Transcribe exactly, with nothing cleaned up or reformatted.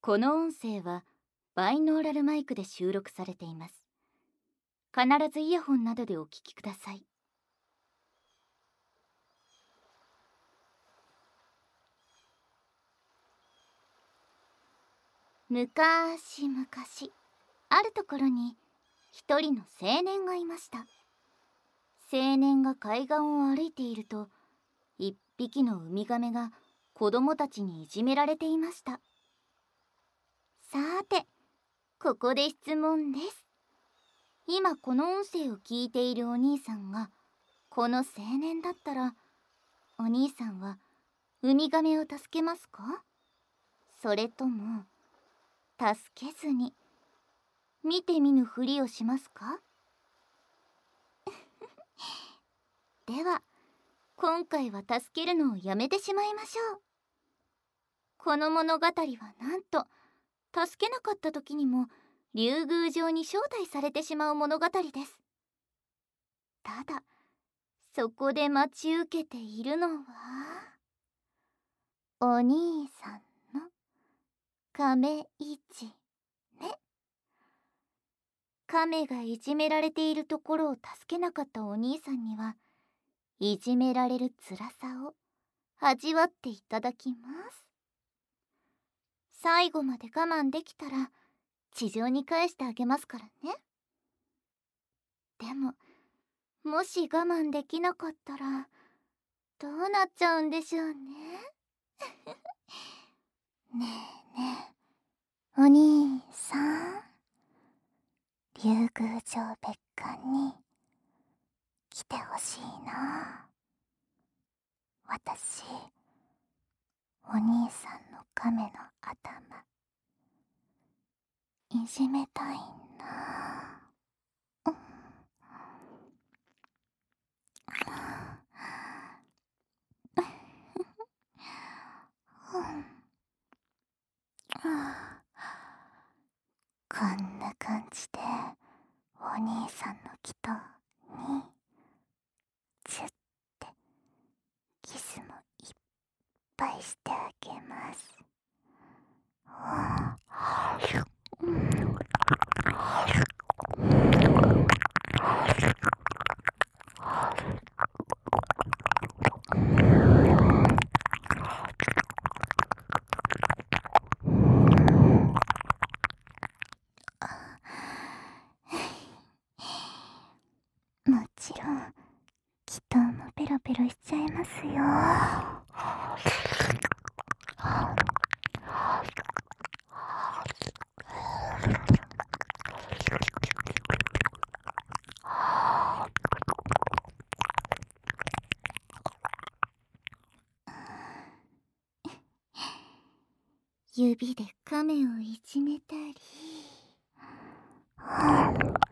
この音声はバイノーラルマイクで収録されています。必ずイヤホンなどでお聞きください。むかしむかし、あるところに一人の青年がいました。青年が海岸を歩いていると、一匹のウミガメが子供たちにいじめられていました。さーて、ここで質問です。今この音声を聞いているお兄さんがこの青年だったら、お兄さんはウミガメを助けますか？それとも助けずに見て見ぬふりをしますか？では今回は助けるのをやめてしまいましょう。この物語はなんと助けなかった時にも竜宮城に招待されてしまう物語です。ただそこで待ち受けているのはお兄さんの亀いじめ。亀がいじめられているところを助けなかったお兄さんにはいじめられる辛さを味わっていただきます。最後まで我慢できたら地上に返してあげますからね。でももし我慢できなかったらどうなっちゃうんでしょうね。ねえねえ、お兄さん、竜宮城別館に来てほしいな。私、お兄さんの亀の頭いじめたいんだ。うん、こんな感じでお兄さんの祈祷にチュッてキスもいっぱいしてあげます。もちろん祈祷もペロペロしちゃいますよ。指で亀をいじめたり。